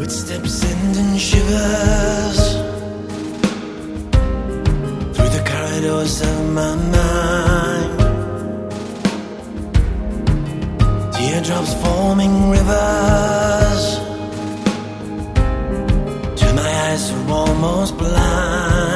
Footsteps sending shivers through the corridors of my mind. Teardrops forming rivers till my eyes are almost blind.